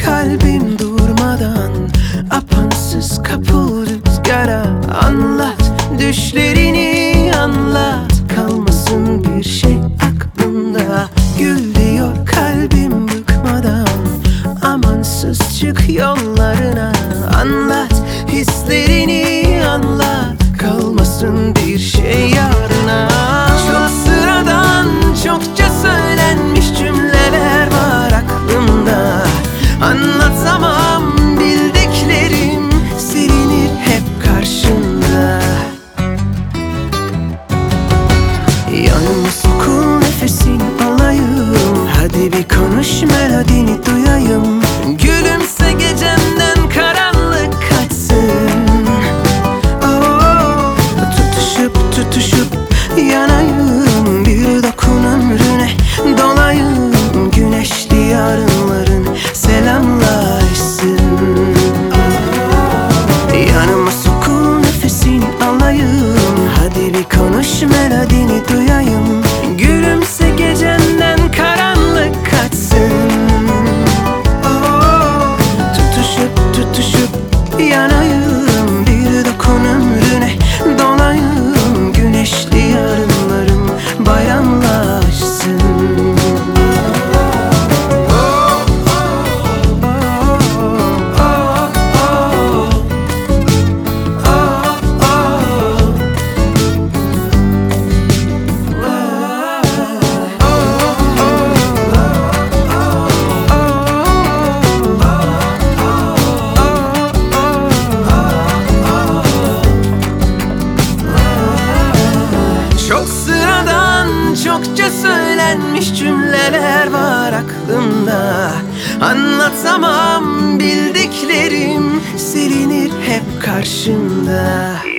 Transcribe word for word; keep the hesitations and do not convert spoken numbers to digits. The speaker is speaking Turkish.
kalbim durmadan, apansız kapıl rüzgara. Anlat düşlerini, anlat, kalmasın bir şey aklımda. Gül diyor kalbim bıkmadan, amansız çık yollarına. Anlat hislerini, anlat, kalmasın bir şey yarına. Çok sıradan, çokça söylenmiş cümleler var aklımda. Anlatamam bildiklerim, silinir hep karşında. Yanıma sokul, nefesin alayım. Hadi bir konuş, melodini duyayım. Gülümse, gecemden karanlık kaçsın. Oh, tutuşup tutuşup yanayım. Bir dokun ömrüne dolayım. Güneşli yarınların selamlaşsın. Yanıma sokul, nefesin alayım. Hadi bir konuş, melodini duyayım. Gülümse, gecenden karanlık kaçsın. Oh, tutuşup tutuşup yanayım. Bir dokun ömrüne dolayım. Güneşli yarınlarım bayramlaşsın. Çok sıradan, çokça söylenmiş cümleler var aklımda. Anlatamam bildiklerim, silinir hep karşımda.